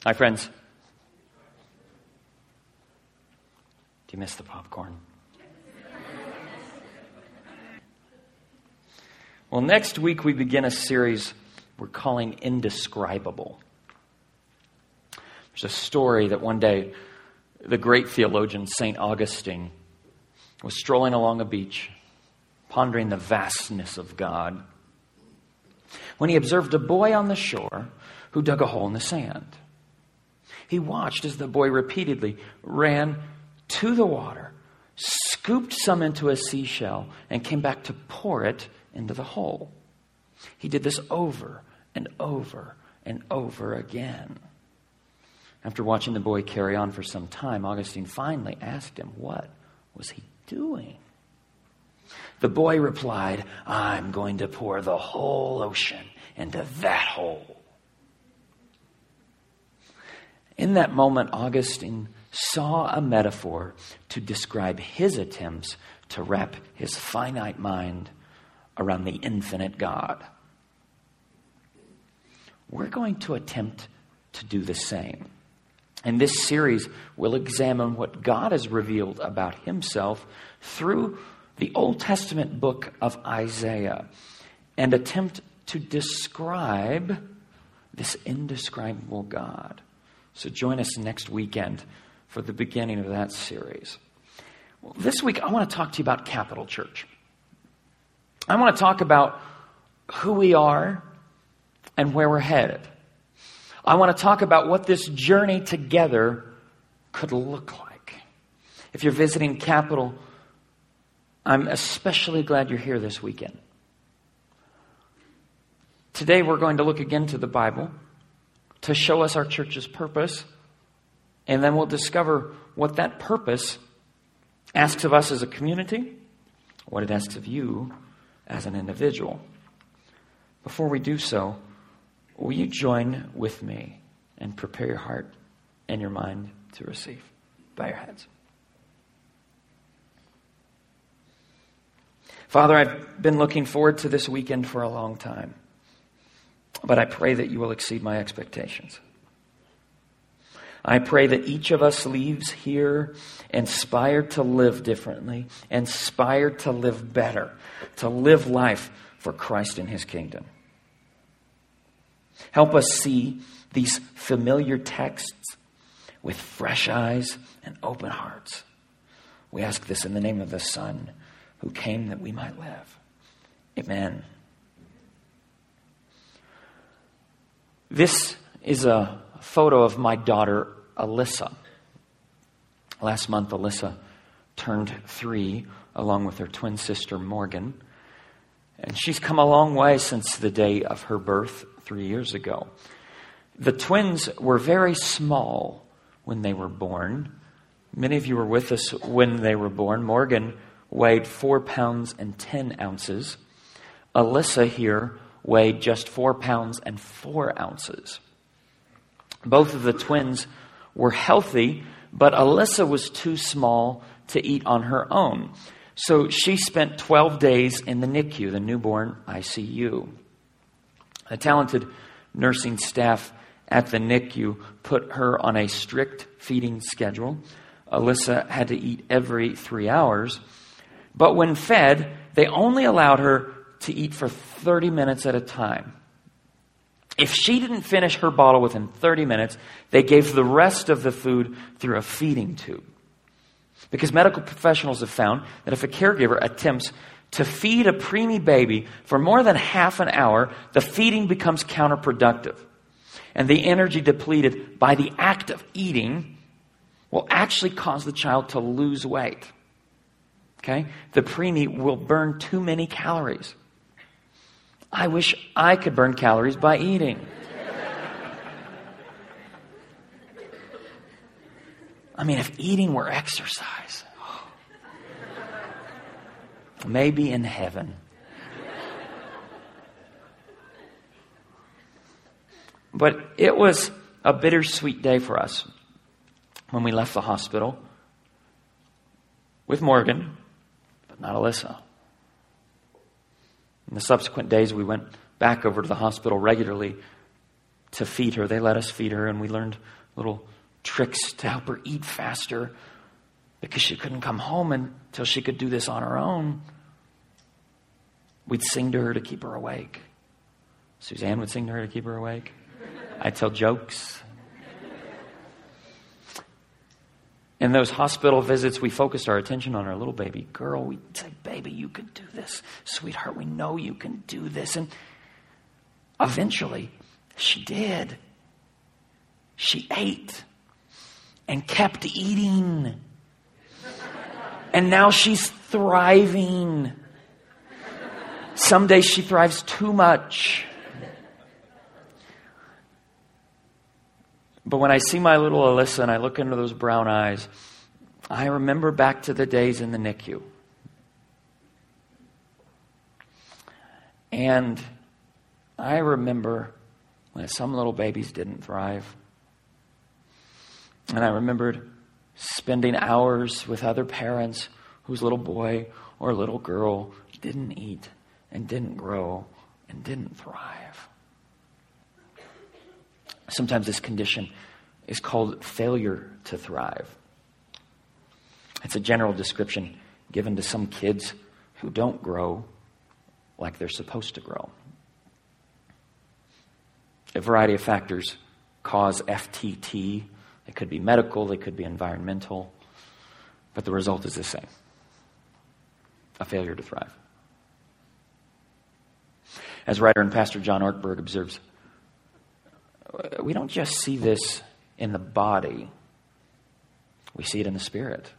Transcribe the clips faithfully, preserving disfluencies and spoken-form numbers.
Hi, friends. Do you miss the popcorn? Well, next week we begin a series we're calling Indescribable. There's a story that one day the great theologian Saint Augustine was strolling along a beach, pondering the vastness of God, when he observed a boy on the shore who dug a hole in the sand. He watched as the boy repeatedly ran to the water, scooped some into a seashell, and came back to pour it into the hole. He did this over and over and over again. After watching the boy carry on for some time, Augustine finally asked him, what was he doing? The boy replied, I'm going to pour the whole ocean into that hole. In that moment, Augustine saw a metaphor to describe his attempts to wrap his finite mind around the infinite God. We're going to attempt to do the same. In this series, we'll examine what God has revealed about himself through the Old Testament book of Isaiah and attempt to describe this indescribable God. So join us next weekend for the beginning of that series. Well, this week, I want to talk to you about Capital Church. I want to talk about who we are and where we're headed. I want to talk about what this journey together could look like. If you're visiting Capital, I'm especially glad you're here this weekend. Today, we're going to look again to the Bible to show us our church's purpose, and then we'll discover what that purpose asks of us as a community, what it asks of you as an individual. Before we do so, will you join with me and prepare your heart and your mind to receive? Bow your heads. Father, I've been looking forward to this weekend for a long time, but I pray that you will exceed my expectations. I pray that each of us leaves here inspired to live differently, inspired to live better, to live life for Christ and his kingdom. Help us see these familiar texts with fresh eyes and open hearts. We ask this in the name of the Son, who came that we might live. Amen. This is a photo of my daughter, Alyssa. Last month, Alyssa turned three along with her twin sister, Morgan. And she's come a long way since the day of her birth three years ago. The twins were very small when they were born. Many of you were with us when they were born. Morgan weighed four pounds and ten ounces. Alyssa here weighed just four pounds and four ounces. Both of the twins were healthy, but Alyssa was too small to eat on her own. So she spent twelve days in the N I C U, the newborn I C U. A talented nursing staff at the N I C U put her on a strict feeding schedule. Alyssa had to eat every three hours. But when fed, they only allowed her to eat for thirty minutes at a time. If she didn't finish her bottle within thirty minutes, they gave the rest of the food through a feeding tube. Because medical professionals have found that if a caregiver attempts to feed a preemie baby for more than half an hour, the feeding becomes counterproductive. And the energy depleted by the act of eating will actually cause the child to lose weight. Okay? The preemie will burn too many calories. I wish I could burn calories by eating. I mean, if eating were exercise, maybe in heaven. But it was a bittersweet day for us when we left the hospital with Morgan, but not Alyssa. In the subsequent days, we went back over to the hospital regularly to feed her. They let us feed her, and we learned little tricks to help her eat faster because she couldn't come home until she could do this on her own. We'd sing to her to keep her awake. Suzanne would sing to her to keep her awake. I'd tell jokes. In those hospital visits, we focused our attention on our little baby girl. We'd say, baby, you can do this. Sweetheart, we know you can do this. And eventually, she did. She ate and kept eating. And now she's thriving. Some days she thrives too much. But when I see my little Alyssa and I look into those brown eyes, I remember back to the days in the N I C U. And I remember when some little babies didn't thrive. And I remembered spending hours with other parents whose little boy or little girl didn't eat and didn't grow and didn't thrive. Sometimes this condition is called failure to thrive. It's a general description given to some kids who don't grow like they're supposed to grow. A variety of factors cause F T T. They could be medical, they could be environmental, but the result is the same. A failure to thrive. As writer and pastor John Ortberg observes, we don't just see this in the body, we see it in the spirit.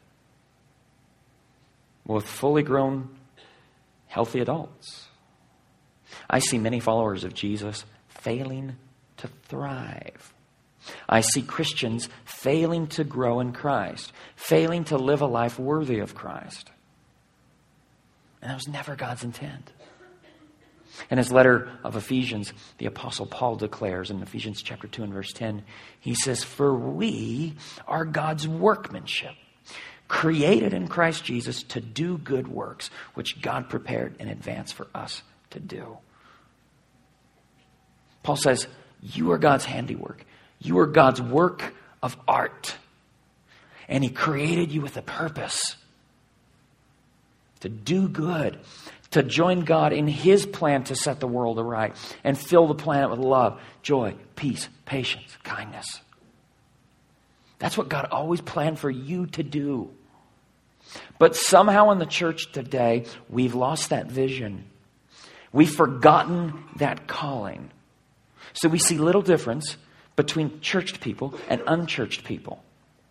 With fully grown, healthy adults, I see many followers of Jesus failing to thrive. I see Christians failing to grow in Christ, failing to live a life worthy of Christ. And that was never God's intent. In his letter of Ephesians, the Apostle Paul declares in Ephesians chapter two and verse ten, he says, "For we are God's workmanship, created in Christ Jesus to do good works, which God prepared in advance for us to do." Paul says, you are God's handiwork. You are God's work of art. And he created you with a purpose. To do good. To join God in his plan to set the world aright. And fill the planet with love, joy, peace, patience, kindness. That's what God always planned for you to do. But somehow in the church today, we've lost that vision. We've forgotten that calling. So we see little difference between churched people and unchurched people.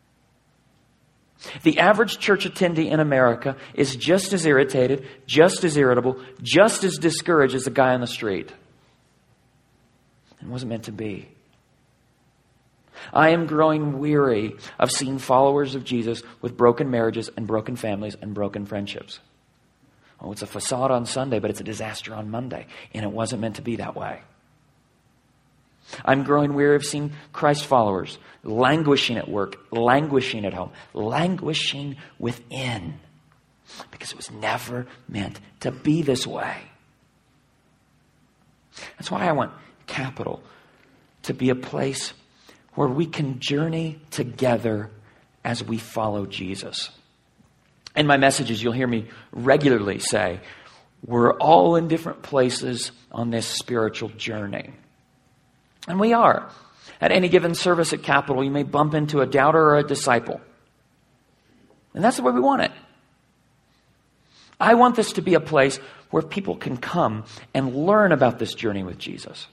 The average church attendee in America is just as irritated, just as irritable, just as discouraged as the guy on the street. It wasn't meant to be. I am growing weary of seeing followers of Jesus with broken marriages and broken families and broken friendships. Oh, it's a facade on Sunday, but it's a disaster on Monday. And it wasn't meant to be that way. I'm growing weary of seeing Christ followers languishing at work, languishing at home, languishing within. Because it was never meant to be this way. That's why I want Capital to be a place where we can journey together as we follow Jesus. In my messages, you'll hear me regularly say, we're all in different places on this spiritual journey. And we are. At any given service at Capital, you may bump into a doubter or a disciple. And that's the way we want it. I want this to be a place where people can come and learn about this journey with Jesus.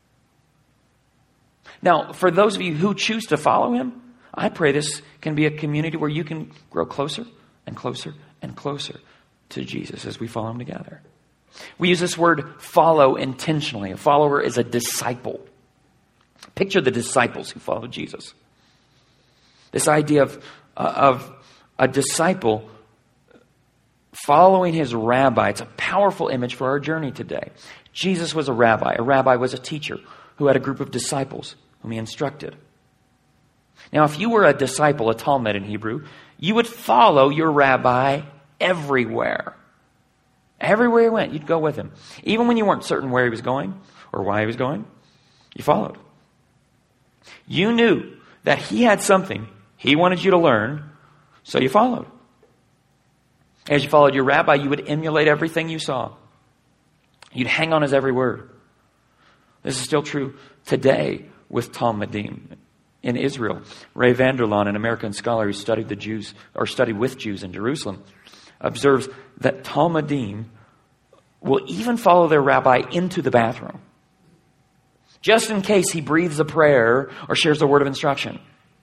Now, for those of you who choose to follow him, I pray this can be a community where you can grow closer and closer and closer to Jesus as we follow him together. We use this word follow intentionally. A follower is a disciple. Picture the disciples who followed Jesus. This idea of, uh, of a disciple following his rabbi. It's a powerful image for our journey today. Jesus was a rabbi. A rabbi was a teacher who had a group of disciples whom he instructed. Now, if you were a disciple, a talmid in Hebrew, you would follow your rabbi everywhere. Everywhere he went, you'd go with him. Even when you weren't certain where he was going or why he was going, you followed. You knew that he had something he wanted you to learn, so you followed. As you followed your rabbi, you would emulate everything you saw. You'd hang on his every word. This is still true today with Talmudim in Israel. Ray Vanderlaan, an American scholar who studied the Jews or studied with Jews in Jerusalem, observes that Talmudim will even follow their rabbi into the bathroom, just in case he breathes a prayer or shares a word of instruction.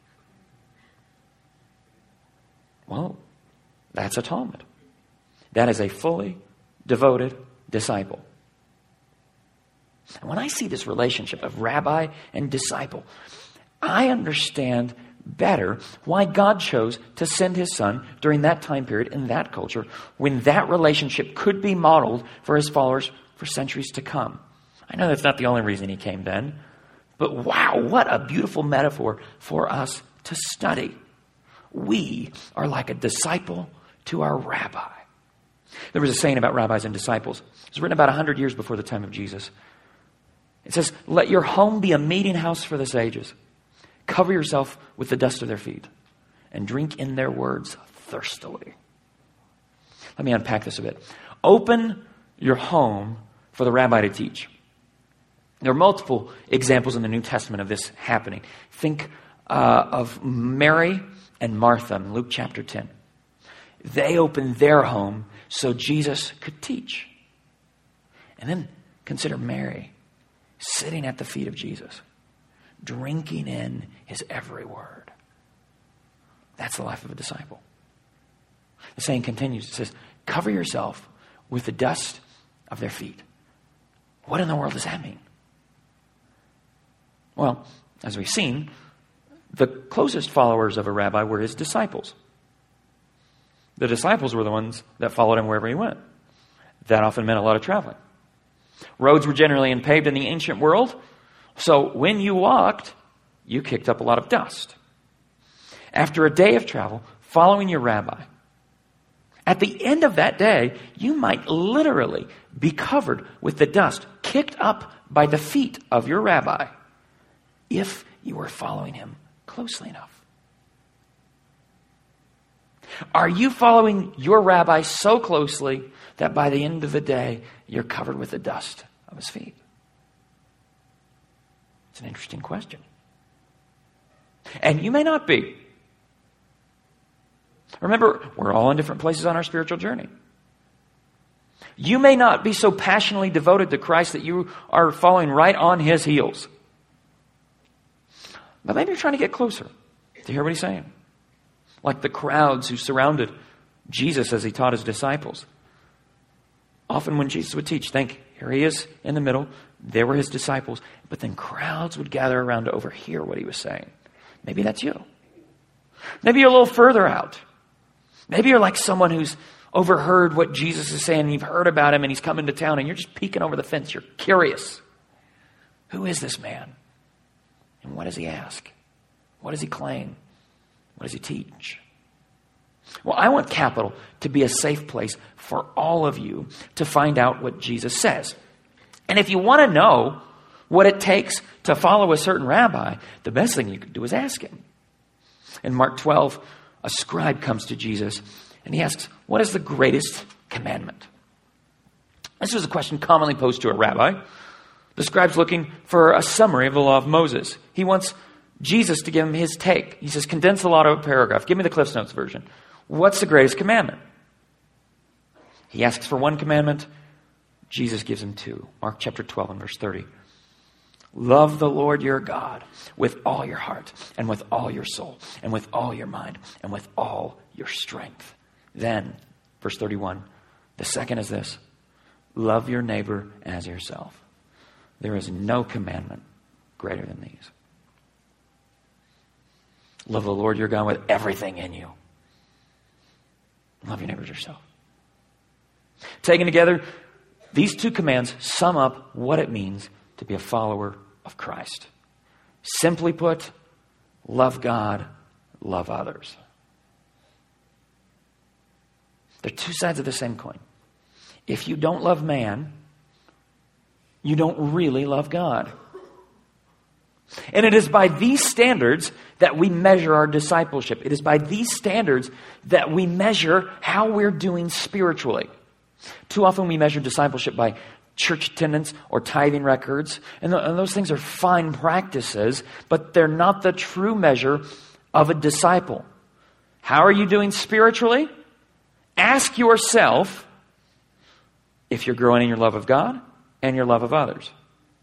Well, that's a Talmud. That is a fully devoted disciple. And when I see this relationship of rabbi and disciple, I understand better why God chose to send his son during that time period in that culture when that relationship could be modeled for his followers for centuries to come. I know that's not the only reason he came then, but wow, what a beautiful metaphor for us to study. We are like a disciple to our rabbi. There was a saying about rabbis and disciples. It was written about one hundred years before the time of Jesus. It says, let your home be a meeting house for the sages. Cover yourself with the dust of their feet and drink in their words thirstily. Let me unpack this a bit. Open your home for the rabbi to teach. There are multiple examples in the New Testament of this happening. Think uh, of Mary and Martha in Luke chapter ten. They opened their home so Jesus could teach. And then consider Mary sitting at the feet of Jesus, drinking in his every word. That's the life of a disciple. The saying continues. It says, cover yourself with the dust of their feet. What in the world does that mean? Well, as we've seen, the closest followers of a rabbi were his disciples. The disciples were the ones that followed him wherever he went. That often meant a lot of traveling. Roads were generally unpaved in the ancient world, so when you walked, you kicked up a lot of dust. After a day of travel, following your rabbi, at the end of that day, you might literally be covered with the dust kicked up by the feet of your rabbi if you were following him closely enough. Are you following your rabbi so closely that by the end of the day, you're covered with the dust of his feet? It's an interesting question. And you may not be. Remember, we're all in different places on our spiritual journey. You may not be so passionately devoted to Christ that you are following right on his heels. But maybe you're trying to get closer to hear what he's saying. Like the crowds who surrounded Jesus as he taught his disciples. Often when Jesus would teach, think, here he is in the middle. There were his disciples. But then crowds would gather around to overhear what he was saying. Maybe that's you. Maybe you're a little further out. Maybe you're like someone who's overheard what Jesus is saying and you've heard about him and he's coming to town and you're just peeking over the fence. You're curious. Who is this man? And what does he ask? What does he claim? What does he teach? Well, I want Capital to be a safe place for all of you to find out what Jesus says. And if you want to know what it takes to follow a certain rabbi, the best thing you could do is ask him. In Mark twelve, a scribe comes to Jesus and he asks, what is the greatest commandment? This was a question commonly posed to a rabbi. The scribe's looking for a summary of the law of Moses. He wants Jesus to give him his take. He says, condense the law to a paragraph. Give me the Cliffs Notes version. What's the greatest commandment? He asks for one commandment. Jesus gives him two. Mark chapter twelve and verse thirty. Love the Lord your God with all your heart and with all your soul and with all your mind and with all your strength. Then, verse thirty-one, the second is this. Love your neighbor as yourself. There is no commandment greater than these. Love the Lord your God with everything in you. Love your neighbor as yourself. Taken together, these two commands sum up what it means to be a follower of Christ. Simply put, love God, love others. They're two sides of the same coin. If you don't love man, you don't really love God. And it is by these standards that we measure our discipleship. It is by these standards that we measure how we're doing spiritually. Too often we measure discipleship by church attendance or tithing records. And, th- and those things are fine practices, but they're not the true measure of a disciple. How are you doing spiritually? Ask yourself if you're growing in your love of God and your love of others.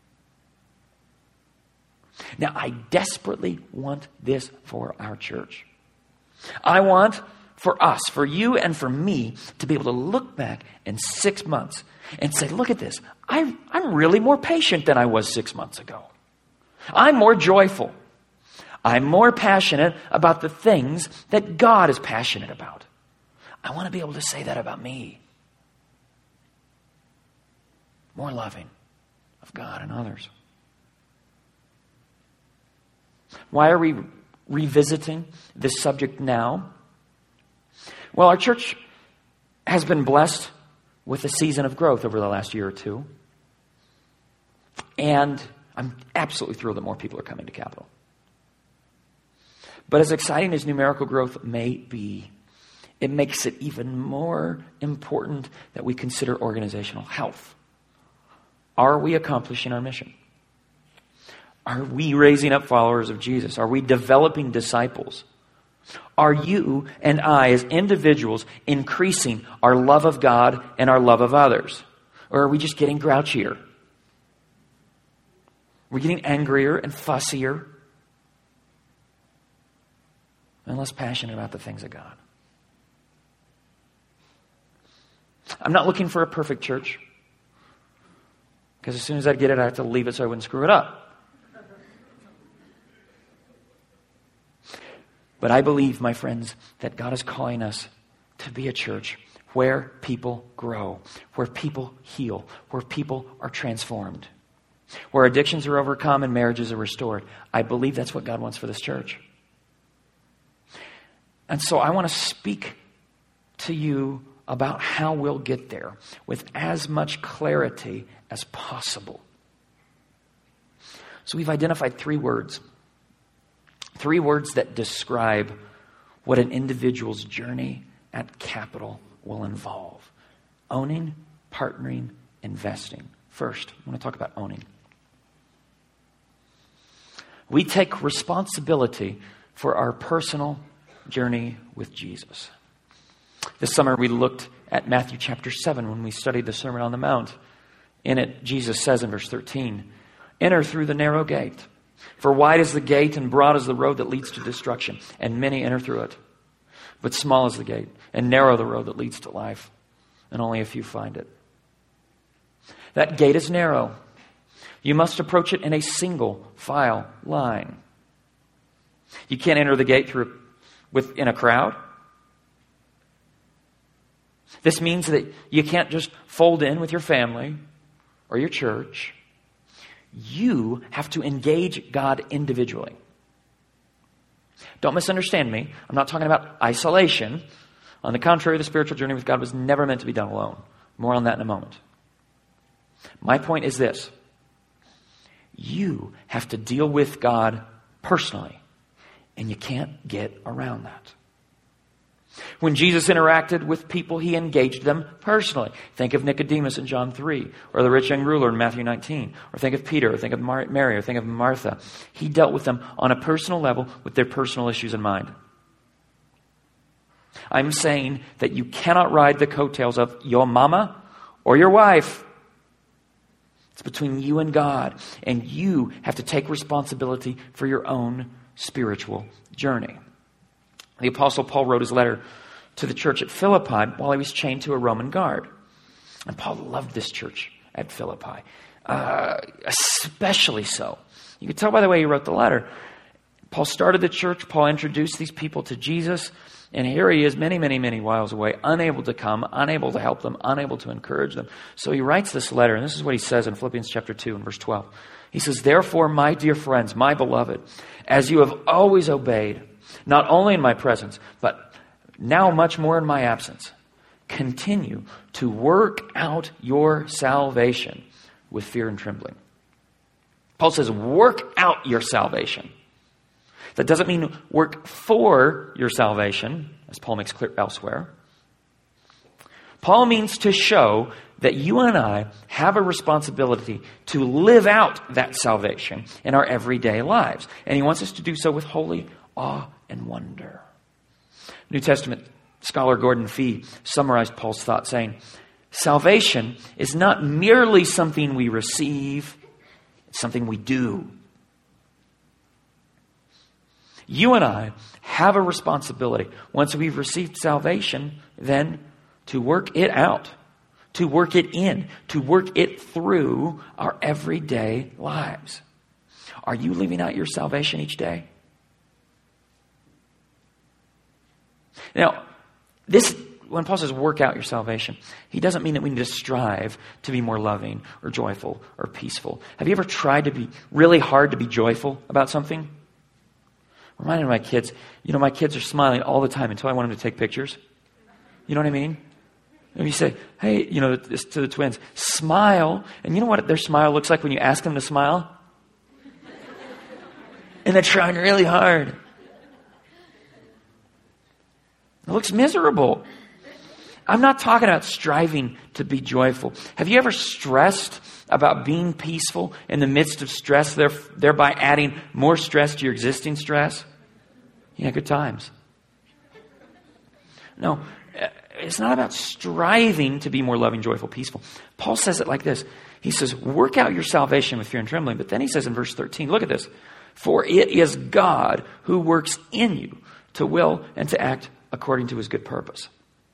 Now, I desperately want this for our church. I want for us, for you and for me, to be able to look back in six months and say, look at this. I, I'm really more patient than I was six months ago. I'm more joyful. I'm more passionate about the things that God is passionate about. I want to be able to say that about me. More loving of God and others. Why are we revisiting this subject now? Well, our church has been blessed with a season of growth over the last year or two. And I'm absolutely thrilled that more people are coming to Capital. But as exciting as numerical growth may be, it makes it even more important that we consider organizational health. Are we accomplishing our mission? Are we raising up followers of Jesus? Are we developing disciples? Are you and I as individuals increasing our love of God and our love of others? Or are we just getting grouchier? We're getting angrier and fussier and less passionate about the things of God. I'm not looking for a perfect church, because as soon as I get it, I have to leave it so I wouldn't screw it up. But I believe, my friends, that God is calling us to be a church where people grow, where people heal, where people are transformed, where addictions are overcome and marriages are restored. I believe that's what God wants for this church. And so I want to speak to you about how we'll get there with as much clarity as possible. So we've identified three words. Three words that describe what an individual's journey at Capital will involve. Owning, partnering, investing. First, I want to talk about owning. We take responsibility for our personal journey with Jesus. This summer we looked at Matthew chapter seven when we studied the Sermon on the Mount. In it, Jesus says in verse thirteen, "Enter through the narrow gate. For wide is the gate and broad is the road that leads to destruction, and many enter through it. But small is the gate and narrow the road that leads to life, and only a few find it." That gate is narrow. You must approach it in a single file line. You can't enter the gate through within a crowd. This means that you can't just fold in with your family or your church. You have to engage God individually. Don't misunderstand me. I'm not talking about isolation. On the contrary, the spiritual journey with God was never meant to be done alone. More on that in a moment. My point is this. You have to deal with God personally, and you can't get around that. When Jesus interacted with people, he engaged them personally. Think of Nicodemus in John three, or the rich young ruler in Matthew nineteen, or think of Peter, or think of Mar- Mary, or think of Martha. He dealt with them on a personal level with their personal issues in mind. I'm saying that you cannot ride the coattails of your mama or your wife. It's between you and God, and you have to take responsibility for your own spiritual journey. The Apostle Paul wrote his letter to the church at Philippi while he was chained to a Roman guard. And Paul loved this church at Philippi, uh, especially so. You can tell by the way he wrote the letter. Paul started the church. Paul introduced these people to Jesus. And here he is many, many, many miles away, unable to come, unable to help them, unable to encourage them. So he writes this letter, and this is what he says in Philippians chapter two and verse twelve. He says, "Therefore, my dear friends, my beloved, as you have always obeyed, not only in my presence, but now much more in my absence, continue to work out your salvation with fear and trembling." Paul says, work out your salvation. That doesn't mean work for your salvation, as Paul makes clear elsewhere. Paul means to show that you and I have a responsibility to live out that salvation in our everyday lives. And he wants us to do so with holy awe and wonder. New Testament scholar Gordon Fee summarized Paul's thought saying, salvation is not merely something we receive, it's something we do. You and I have a responsibility, once we've received salvation, then to work it out, to work it in, to work it through our everyday lives. Are you living out your salvation each day? Now, this, when Paul says work out your salvation, he doesn't mean that we need to strive to be more loving or joyful or peaceful. Have you ever tried to be really hard to be joyful about something? Reminded of my kids, you know, my kids are smiling all the time until I want them to take pictures. You know what I mean? And you say, hey, you know, this to the twins, smile. And you know what their smile looks like when you ask them to smile? And they're trying really hard. It looks miserable. I'm not talking about striving to be joyful. Have you ever stressed about being peaceful in the midst of stress, thereby adding more stress to your existing stress? Yeah, good times. No, it's not about striving to be more loving, joyful, peaceful. Paul says it like this. He says, work out your salvation with fear and trembling. But then he says in verse thirteen, look at this. For it is God who works in you to will and to act according to his good purpose.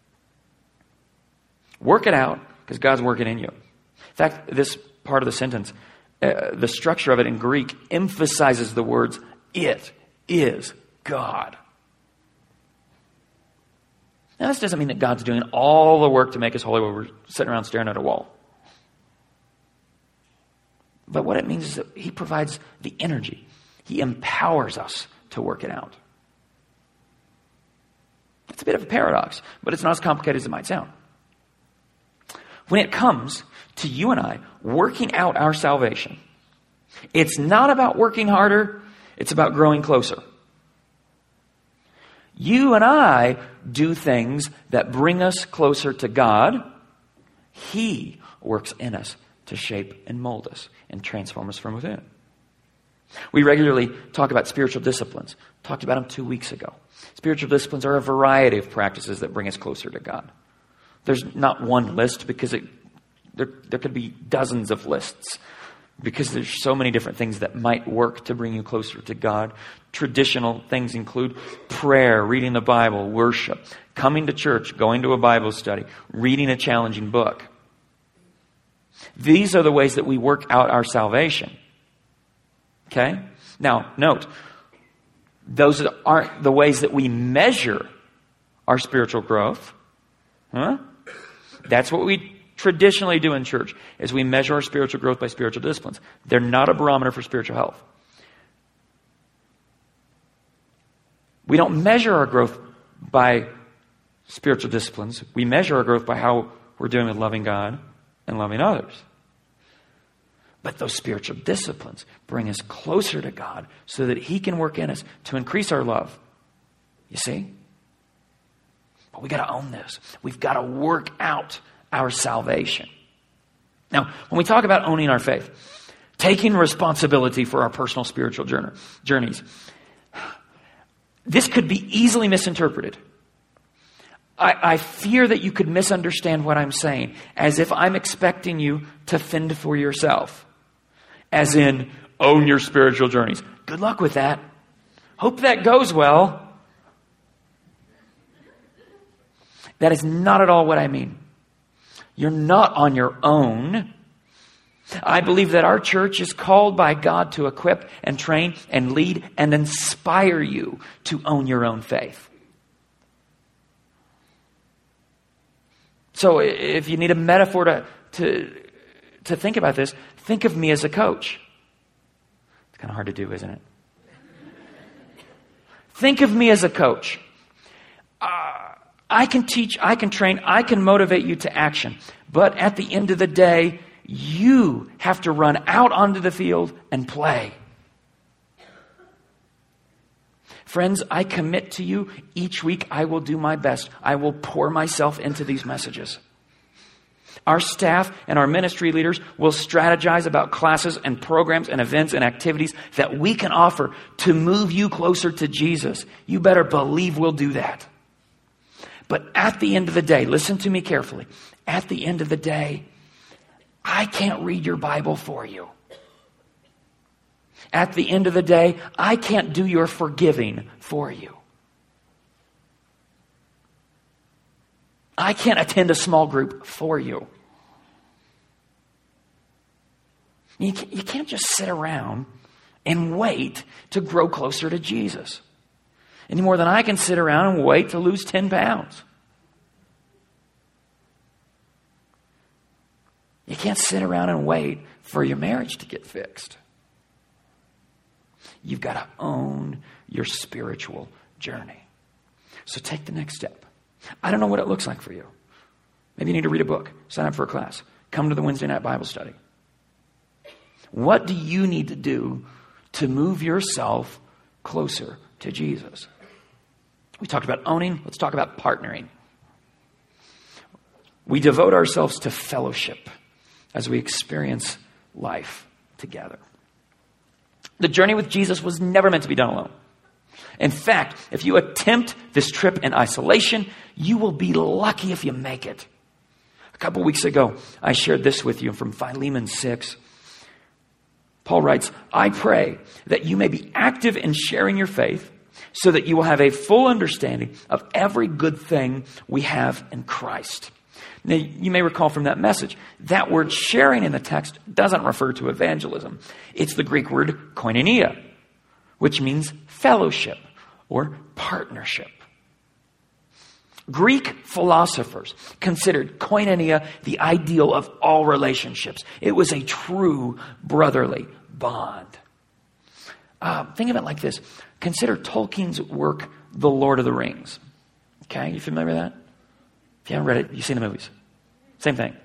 Work it out because God's working in you. In fact, this part of the sentence, uh, the structure of it in Greek emphasizes the words, it is God. Now, this doesn't mean that God's doing all the work to make us holy while we're sitting around staring at a wall. But what it means is that he provides the energy. He empowers us to work it out. It's a bit of a paradox, but it's not as complicated as it might sound. When it comes to you and I working out our salvation, it's not about working harder, it's about growing closer. You and I do things that bring us closer to God. He works in us to shape and mold us and transform us from within. We regularly talk about spiritual disciplines. Talked about them two weeks ago. Spiritual disciplines are a variety of practices that bring us closer to God. There's not one list because it, there, there could be dozens of lists because there's so many different things that might work to bring you closer to God. Traditional things include prayer, reading the Bible, worship, coming to church, going to a Bible study, reading a challenging book. These are the ways that we work out our salvation. Okay? Now, note, those aren't the ways that we measure our spiritual growth. Huh? That's what we traditionally do in church, is we measure our spiritual growth by spiritual disciplines. They're not a barometer for spiritual health. We don't measure our growth by spiritual disciplines. We measure our growth by how we're doing with loving God and loving others. But those spiritual disciplines bring us closer to God so that he can work in us to increase our love. You see? But we got to own this. We've got to work out our salvation. Now, when we talk about owning our faith, taking responsibility for our personal spiritual journeys, this could be easily misinterpreted. I, I fear that you could misunderstand what I'm saying as if I'm expecting you to fend for yourself. As in, own your spiritual journeys. Good luck with that. Hope that goes well. That is not at all what I mean. You're not on your own. I believe that our church is called by God to equip and train and lead and inspire you to own your own faith. So if you need a metaphor to, to, to think about this, think of me as a coach. It's kind of hard to do, isn't it? Think of me as a coach. Uh, I can teach, I can train, I can motivate you to action. But at the end of the day, you have to run out onto the field and play. Friends, I commit to you, each week I will do my best. I will pour myself into these messages. Our staff and our ministry leaders will strategize about classes and programs and events and activities that we can offer to move you closer to Jesus. You better believe we'll do that. But at the end of the day, listen to me carefully. At the end of the day, I can't read your Bible for you. At the end of the day, I can't do your forgiving for you. I can't attend a small group for you. You can't just sit around and wait to grow closer to Jesus. Any more than I can sit around and wait to lose ten pounds. You can't sit around and wait for your marriage to get fixed. You've got to own your spiritual journey. So take the next step. I don't know what it looks like for you. Maybe you need to read a book, sign up for a class, come to the Wednesday night Bible study. What do you need to do to move yourself closer to Jesus? We talked about owning. Let's talk about partnering. We devote ourselves to fellowship as we experience life together. The journey with Jesus was never meant to be done alone. In fact, if you attempt this trip in isolation, you will be lucky if you make it. A couple weeks ago, I shared this with you from Philemon six. Paul writes, I pray that you may be active in sharing your faith so that you will have a full understanding of every good thing we have in Christ. Now, you may recall from that message, that word sharing in the text doesn't refer to evangelism. It's the Greek word koinonia, which means fellowship or partnership. Greek philosophers considered koinonia the ideal of all relationships. It was a true brotherly bond. Uh, think of it like this. Consider Tolkien's work, The Lord of the Rings. Okay, you familiar with that? If you haven't read it, you've seen the movies. Same thing.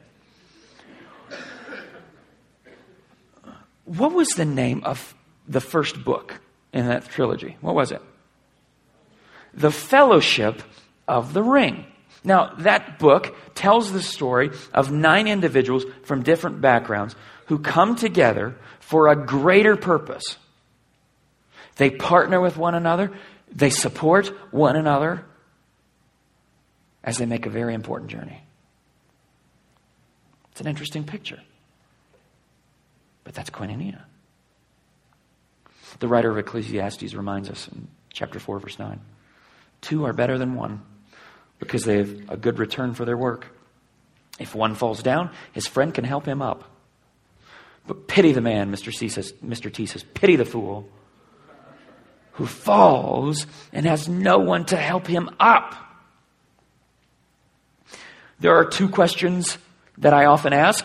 What was the name of the first book in that trilogy? What was it? The Fellowship of the Ring. Now, that book tells the story of nine individuals from different backgrounds who come together for a greater purpose. They partner with one another. They support one another as they make a very important journey. It's an interesting picture. But that's koinonia. The writer of Ecclesiastes reminds us in chapter four, verse nine. Two are better than one because they have a good return for their work. If one falls down, his friend can help him up. But pity the man, Mister C says, Mister T says, pity the fool who falls and has no one to help him up. There are two questions that I often ask.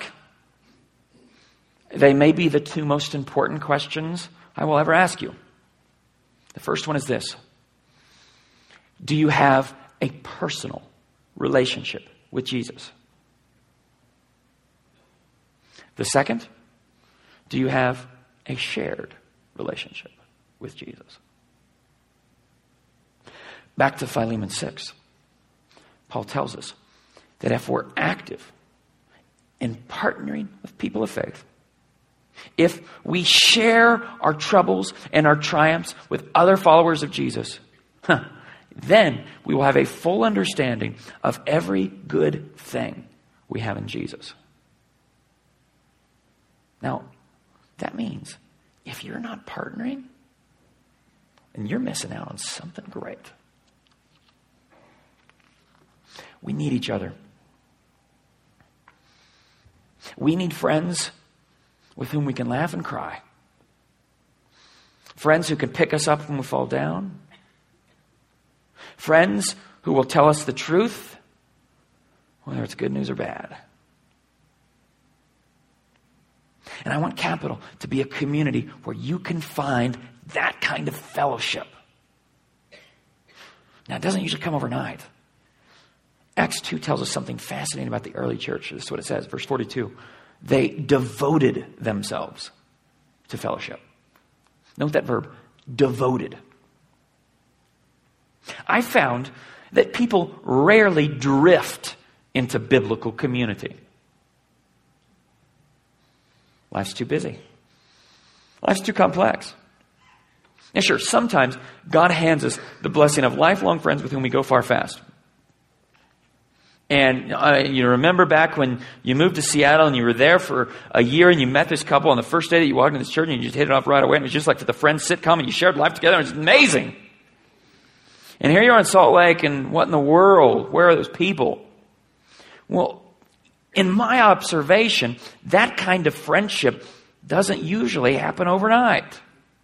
They may be the two most important questions I will ever ask you. The first one is this. Do you have a personal relationship with Jesus? The second, do you have a shared relationship with Jesus? Back to Philemon six. Paul tells us that if we're active in partnering with people of faith, if we share our troubles and our triumphs with other followers of Jesus, huh, then we will have a full understanding of every good thing we have in Jesus. Now, that means if you're not partnering, then you're missing out on something great. We need each other. We need friends with whom we can laugh and cry. Friends who can pick us up when we fall down. Friends who will tell us the truth, whether it's good news or bad. And I want Capital to be a community where you can find that kind of fellowship. Now, it doesn't usually come overnight. Acts two tells us something fascinating about the early church. This is what it says, verse forty-two. They devoted themselves to fellowship. Note that verb, devoted. I found that people rarely drift into biblical community. Life's too busy. Life's too complex. And sure, sometimes God hands us the blessing of lifelong friends with whom we go far fast. And uh, you remember back when you moved to Seattle and you were there for a year and you met this couple on the first day that you walked into this church and you just hit it off right away. And it was just like the Friends sitcom and you shared life together. It was amazing. And here you are in Salt Lake, and what in the world? Where are those people? Well, in my observation, that kind of friendship doesn't usually happen overnight.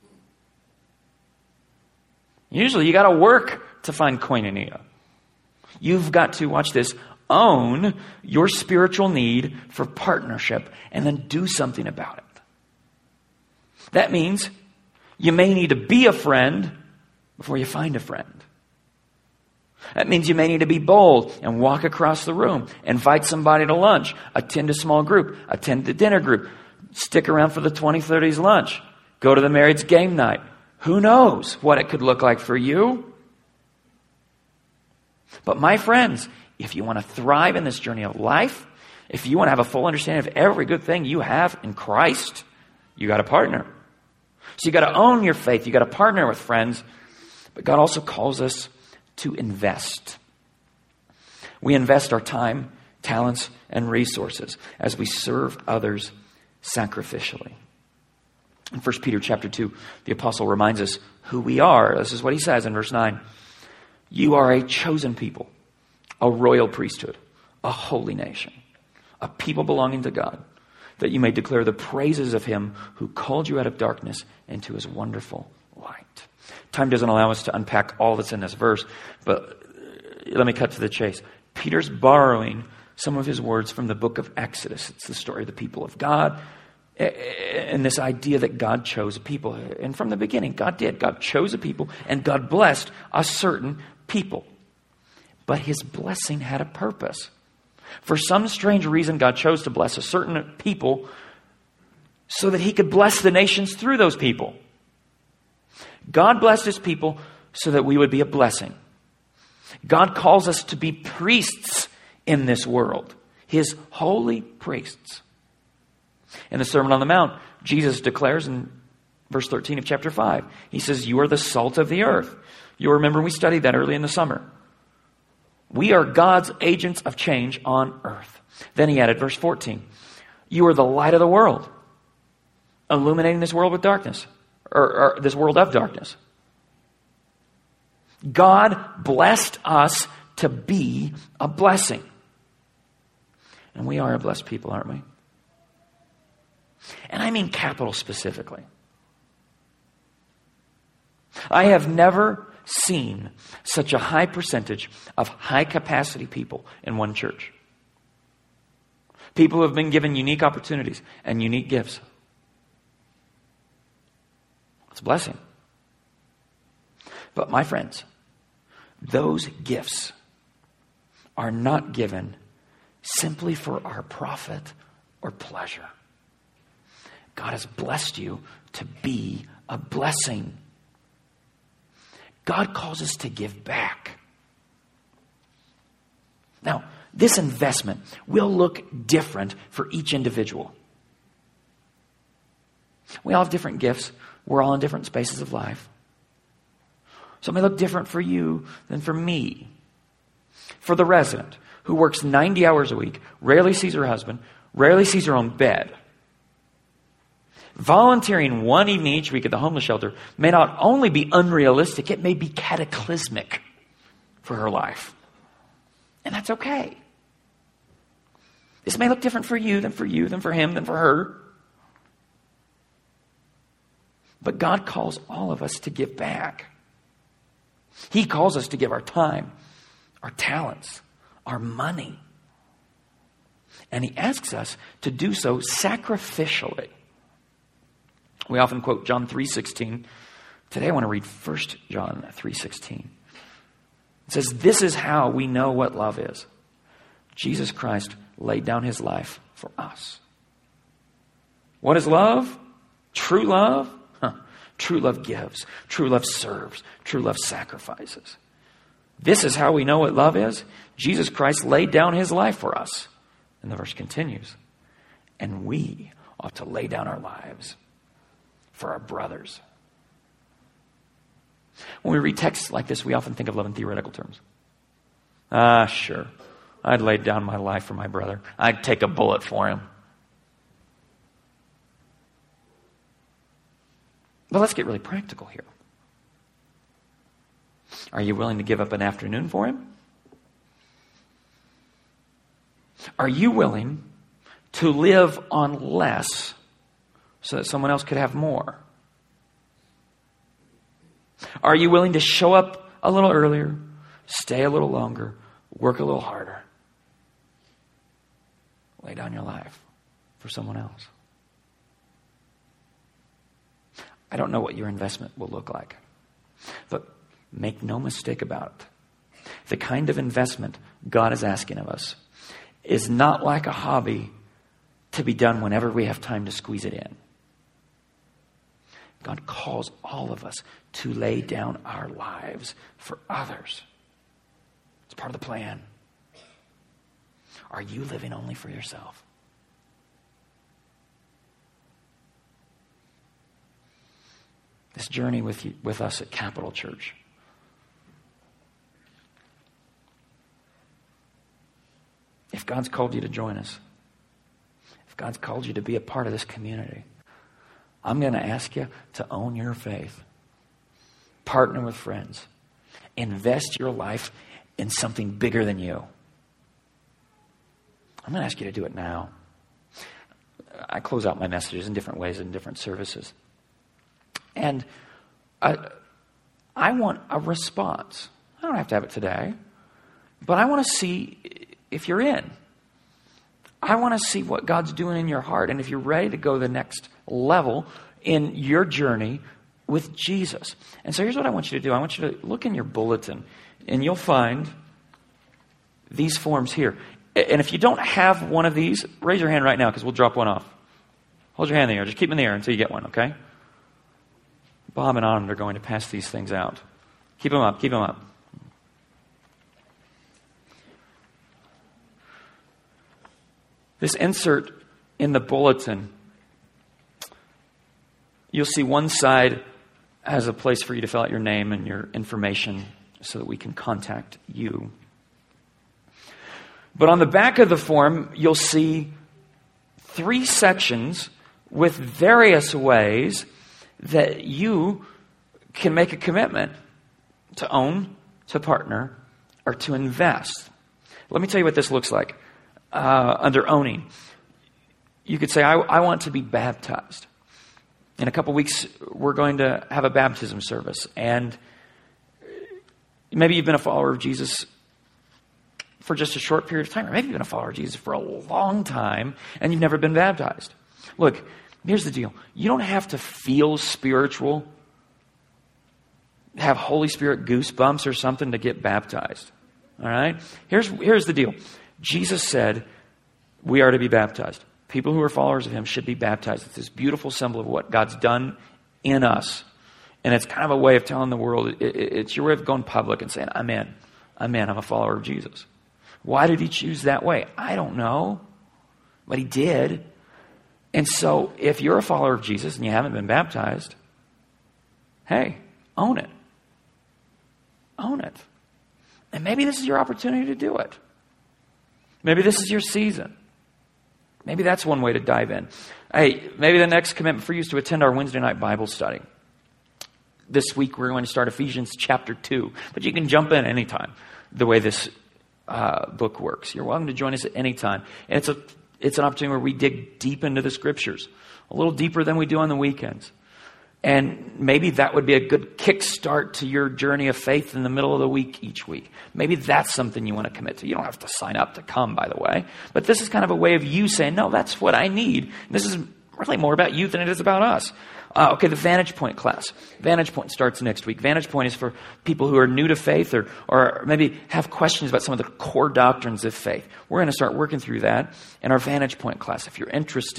Usually you got to work to find koinonia. You've got to, watch this, own your spiritual need for partnership and then do something about it. That means you may need to be a friend before you find a friend. That means you may need to be bold and walk across the room, invite somebody to lunch, attend a small group, attend the dinner group, stick around for the twenty thirties lunch, go to the married's game night. Who knows what it could look like for you? But my friends, if you want to thrive in this journey of life, if you want to have a full understanding of every good thing you have in Christ, you got to partner. So you got to own your faith. You got to partner with friends. But God also calls us to invest. We invest our time, talents, and resources as we serve others sacrificially. In First Peter chapter two, the apostle reminds us who we are. This is what he says in verse nine. You are a chosen people, a royal priesthood, a holy nation, a people belonging to God, that you may declare the praises of him who called you out of darkness into his wonderful light. Time doesn't allow us to unpack all that's in this verse, but let me cut to the chase. Peter's borrowing some of his words from the book of Exodus. It's the story of the people of God and this idea that God chose a people. And from the beginning, God did. God chose a people and God blessed a certain people. But his blessing had a purpose. For some strange reason, God chose to bless a certain people so that he could bless the nations through those people. God blessed his people so that we would be a blessing. God calls us to be priests in this world, his holy priests. In the Sermon on the Mount, Jesus declares in verse thirteen of chapter five, he says, you are the salt of the earth. You'll remember we studied that early in the summer. We are God's agents of change on earth. Then he added verse fourteen, you are the light of the world, illuminating this world with darkness. Or, or this world of darkness. God blessed us to be a blessing. And we are a blessed people, aren't we? And I mean capital specifically. I have never seen such a high percentage of high capacity people in one church. People who have been given unique opportunities and unique gifts. It's a blessing. But my friends, those gifts are not given simply for our profit or pleasure. God has blessed you to be a blessing. God calls us to give back. Now, this investment will look different for each individual. We all have different gifts. We're all in different spaces of life. So it may look different for you than for me. For the resident who works ninety hours a week, rarely sees her husband, rarely sees her own bed, volunteering one evening each week at the homeless shelter may not only be unrealistic, it may be cataclysmic for her life. And that's okay. This may look different for you than for you, than for him, than for her. But God calls all of us to give back. He calls us to give our time, our talents, our money. And he asks us to do so sacrificially. We often quote John three sixteen. Today I want to read First John three sixteen. It says, this is how we know what love is. Jesus Christ laid down his life for us. What is love? True love? Huh. True love gives. True love serves. True love sacrifices. This is how we know what love is. Jesus Christ laid down his life for us. And the verse continues. And we ought to lay down our lives for our brothers. When we read texts like this, we often think of love in theoretical terms. Ah, sure. I'd lay down my life for my brother. I'd take a bullet for him. But let's get really practical here. Are you willing to give up an afternoon for him? Are you willing to live on less so that someone else could have more? Are you willing to show up a little earlier, stay a little longer, work a little harder, lay down your life for someone else? I don't know what your investment will look like, but make no mistake about it. The kind of investment God is asking of us is not like a hobby to be done whenever we have time to squeeze it in. God calls all of us to lay down our lives for others. It's part of the plan. Are you living only for yourself? This journey with you, with us at Capital Church, if God's called you to join us, if God's called you to be a part of this community, I'm going to ask you to own your faith. Partner with friends. Invest your life in something bigger than you. I'm going to ask you to do it now. I close out my messages in different ways in different services. And I, I want a response. I don't have to have it today. But I want to see if you're in. I want to see what God's doing in your heart. And if you're ready to go the next level in your journey with Jesus. And so here's what I want you to do. I want you to look in your bulletin. And you'll find these forms here. And if you don't have one of these, raise your hand right now because we'll drop one off. Hold your hand in the air. Just keep them in the air until you get one, okay? Bob and Anand are going to pass these things out. Keep them up. Keep them up. This insert in the bulletin, you'll see one side has a place for you to fill out your name and your information so that we can contact you. But on the back of the form, you'll see three sections with various ways that you can make a commitment to own, to partner, or to invest. Let me tell you what this looks like. Uh, under owning, you could say, I, I want to be baptized. In a couple weeks, we're going to have a baptism service. And maybe you've been a follower of Jesus for just a short period of time. Or maybe you've been a follower of Jesus for a long time and you've never been baptized. Look, here's the deal. You don't have to feel spiritual, have Holy Spirit goosebumps or something to get baptized. All right? Here's, here's the deal. Jesus said we are to be baptized. People who are followers of him should be baptized. It's this beautiful symbol of what God's done in us. And it's kind of a way of telling the world, it, it, it's your way of going public and saying, I'm in. I'm in. I'm a follower of Jesus. Why did he choose that way? I don't know. But he did. And so if you're a follower of Jesus and you haven't been baptized, hey, own it. Own it. And maybe this is your opportunity to do it. Maybe this is your season. Maybe that's one way to dive in. Hey, maybe the next commitment for you is to attend our Wednesday night Bible study. This week we're going to start Ephesians chapter two. But you can jump in anytime, the way this uh, book works. You're welcome to join us at any time. And it's, a, it's an opportunity where we dig deep into the Scriptures, a little deeper than we do on the weekends. And maybe that would be a good kickstart to your journey of faith in the middle of the week each week. Maybe that's something you want to commit to. You don't have to sign up to come, by the way. But this is kind of a way of you saying, no, that's what I need. This is really more about you than it is about us. Uh, okay, the Vantage Point class. Vantage Point starts next week. Vantage Point is for people who are new to faith or, or maybe have questions about some of the core doctrines of faith. We're going to start working through that in our Vantage Point class. If you're interested,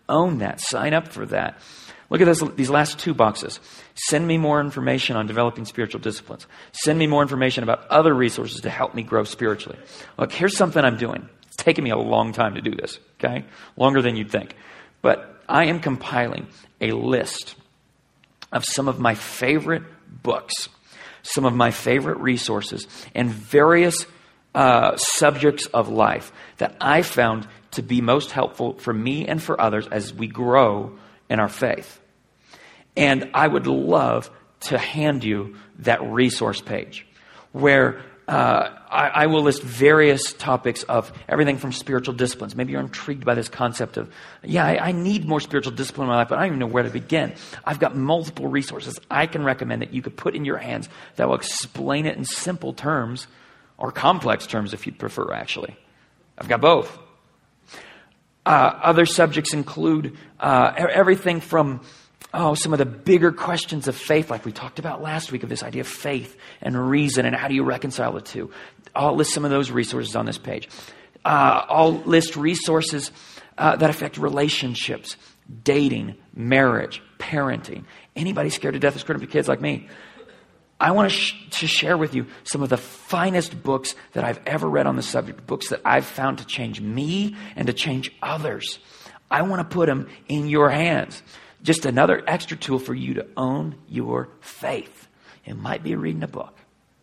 Own that. Sign up for that. Look at this, these last two boxes. Send me more information on developing spiritual disciplines. Send me more information about other resources to help me grow spiritually. Look, here's something I'm doing. It's taken me a long time to do this, okay? Longer than you'd think. But I am compiling a list of some of my favorite books, some of my favorite resources, and various uh, subjects of life that I found to be most helpful for me and for others as we grow in our faith. And I would love to hand you that resource page where uh, I, I will list various topics of everything from spiritual disciplines. Maybe you're intrigued by this concept of, yeah, I, I need more spiritual discipline in my life, but I don't even know where to begin. I've got multiple resources I can recommend that you could put in your hands that will explain it in simple terms or complex terms if you'd prefer, actually. I've got both. Uh, other subjects include uh, everything from Oh, some of the bigger questions of faith, like we talked about last week, of this idea of faith and reason and how do you reconcile the two. I'll list some of those resources on this page. Uh, I'll list resources uh, that affect relationships, dating, marriage, parenting. Anybody scared to death of screwing up your kids like me? I want to, sh- to share with you some of the finest books that I've ever read on the subject, books that I've found to change me and to change others. I want to put them in your hands. Just another extra tool for you to own your faith. It might be reading a book.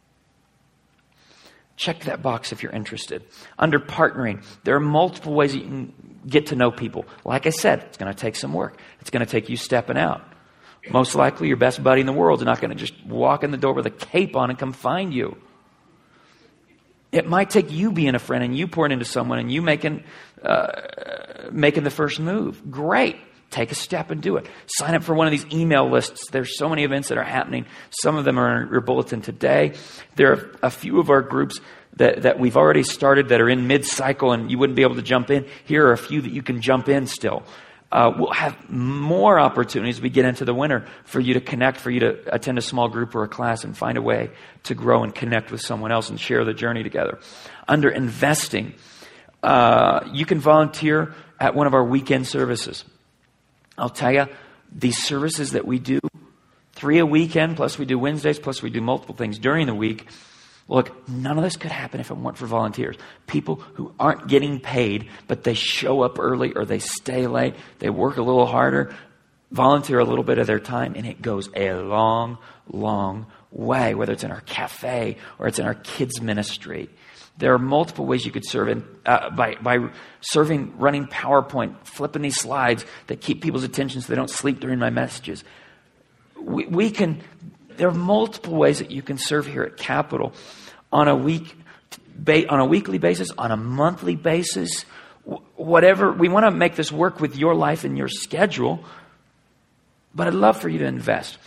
Check that box if you're interested. Under partnering, there are multiple ways you can get to know people. Like I said, it's going to take some work. It's going to take you stepping out. Most likely your best buddy in the world is not going to just walk in the door with a cape on and come find you. It might take you being a friend and you pouring into someone and you making, uh, making the first move. Great. Take a step and do it. Sign up for one of these email lists. There's so many events that are happening. Some of them are in your bulletin today. There are a few of our groups that, that we've already started that are in mid-cycle and you wouldn't be able to jump in. Here are a few that you can jump in still. Uh, we'll have more opportunities as we get into the winter for you to connect, for you to attend a small group or a class and find a way to grow and connect with someone else and share the journey together. Under investing, uh, you can volunteer at one of our weekend services. I'll tell you, these services that we do, three a weekend, plus we do Wednesdays, plus we do multiple things during the week. Look, none of this could happen if it weren't for volunteers. People who aren't getting paid, but they show up early or they stay late. They work a little harder, volunteer a little bit of their time, and it goes a long, long way, whether it's in our cafe or it's in our kids' ministry. There are multiple ways you could serve in, uh, by, by serving, running PowerPoint, flipping these slides that keep people's attention so they don't sleep during my messages. We, we can, there are multiple ways that you can serve here at Capital on a week, ba- on a weekly basis, on a monthly basis, whatever. We want to make this work with your life and your schedule, but I'd love for you to invest.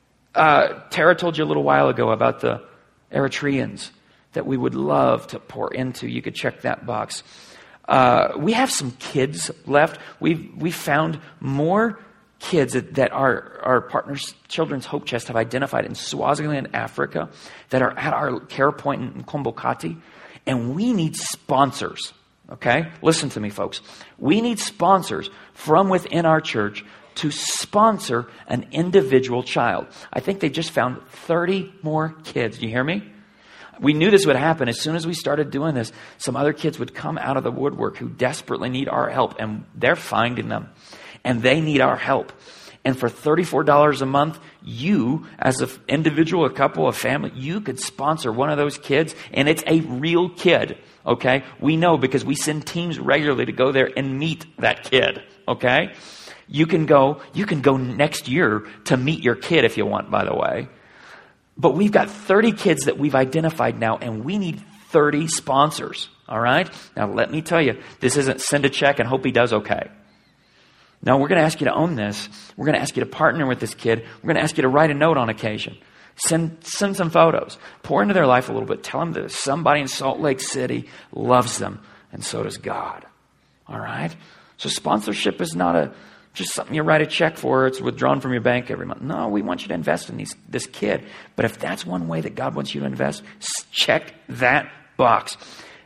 Uh, Tara told you a little while ago about the Eritreans that we would love to pour into. You could check that box. Uh, we have some kids left. We've we found more kids that, that our, our partners, Children's Hope Chest, have identified in Swaziland, Africa, that are at our care point in Kombokati. And we need sponsors. Okay? Listen to me, folks. We need sponsors from within our church to sponsor an individual child. I think they just found thirty more kids. Do you hear me? We knew this would happen. As soon as we started doing this, some other kids would come out of the woodwork who desperately need our help, and they're finding them, and they need our help. And for thirty-four dollars a month, you, as an individual, a couple, a family, you could sponsor one of those kids, and it's a real kid, okay? We know because we send teams regularly to go there and meet that kid, okay? You can go, you can go next year to meet your kid if you want, by the way. But we've got thirty kids that we've identified now, and we need thirty sponsors, all right? Now, let me tell you, this isn't send a check and hope he does okay. No, we're going to ask you to own this. We're going to ask you to partner with this kid. We're going to ask you to write a note on occasion. Send, send some photos. Pour into their life a little bit. Tell them that somebody in Salt Lake City loves them, and so does God, all right? So sponsorship is not a just something you write a check for, it's withdrawn from your bank every month. No, we want you to invest in these, this kid. But if that's one way that God wants you to invest, check that box.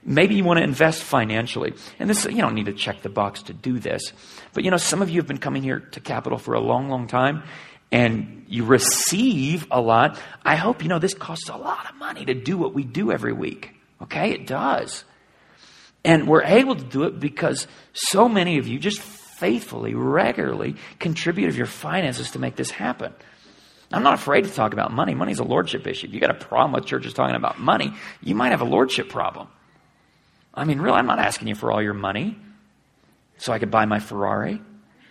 Maybe you want to invest financially. And this, you don't need to check the box to do this. But you know, some of you have been coming here to Capital for a long, long time, and you receive a lot. I hope you know this costs a lot of money to do what we do every week. Okay? It does. And we're able to do it because so many of you just faithfully, regularly contribute of your finances to make this happen. I'm not afraid to talk about money. Money's a lordship issue. If you got a problem with churches talking about money, you might have a lordship problem. I mean, really, I'm not asking you for all your money so I could buy my Ferrari.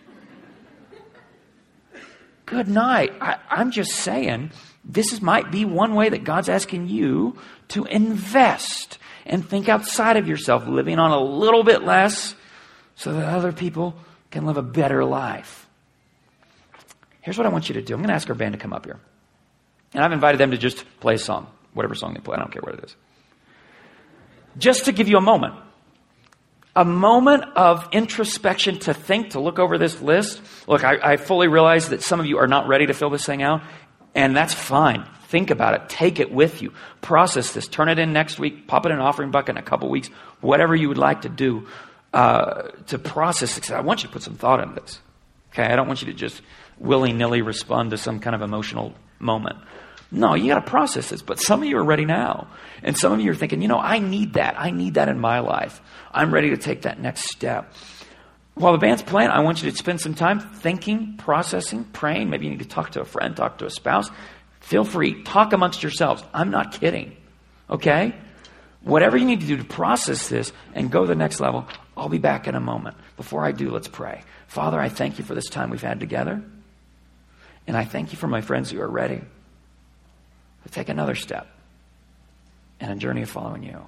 Good night. I, I'm just saying, this is, might be one way that God's asking you to invest and think outside of yourself, living on a little bit less so that other people can live a better life. Here's what I want you to do. I'm going to ask our band to come up here. And I've invited them to just play a song, whatever song they play. I don't care what it is. Just to give you a moment. A moment of introspection to think, to look over this list. Look, I, I fully realize that some of you are not ready to fill this thing out, and that's fine. Think about it. Take it with you. Process this. Turn it in next week. Pop it in an offering bucket in a couple weeks. Whatever you would like to do uh, to process it. I want you to put some thought into this. Okay? I don't want you to just willy-nilly respond to some kind of emotional moment. No, you got to process this. But some of you are ready now. And some of you are thinking, you know, I need that. I need that in my life. I'm ready to take that next step. While the band's playing, I want you to spend some time thinking, processing, praying. Maybe you need to talk to a friend, talk to a spouse. Feel free. Talk amongst yourselves. I'm not kidding. Okay? Whatever you need to do to process this and go to the next level, I'll be back in a moment. Before I do, let's pray. Father, I thank you for this time we've had together. And I thank you for my friends who are ready to take another step in a journey of following you.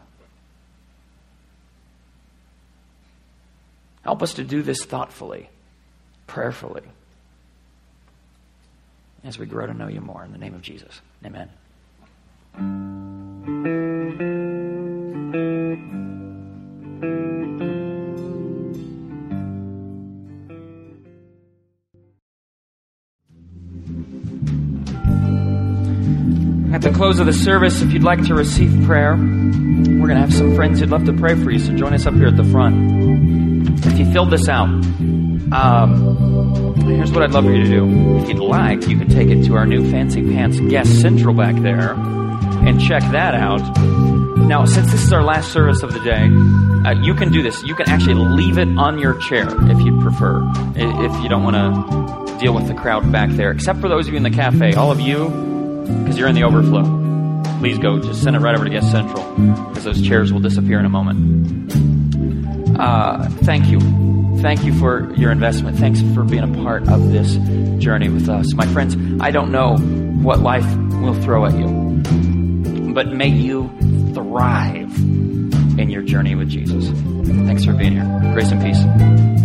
Help us to do this thoughtfully, prayerfully, as we grow to know you more. In the name of Jesus. Amen. At the close of the service, if you'd like to receive prayer, we're going to have some friends who'd love to pray for you, so join us up here at the front. If you filled this out, um, here's what I'd love for you to do. If you'd like, you could take it to our new Fancy Pants Guest Central back there and check that out. Now, since this is our last service of the day, uh, you can do this. You can actually leave it on your chair if you'd prefer, if you don't want to deal with the crowd back there, except for those of you in the cafe. All of you, because you're in the overflow, please go. Just send it right over to Guest Central, because those chairs will disappear in a moment. Uh, thank you. Thank you for your investment. Thanks for being a part of this journey with us. My friends, I don't know what life will throw at you, but may you thrive in your journey with Jesus. Thanks for being here. Grace and peace.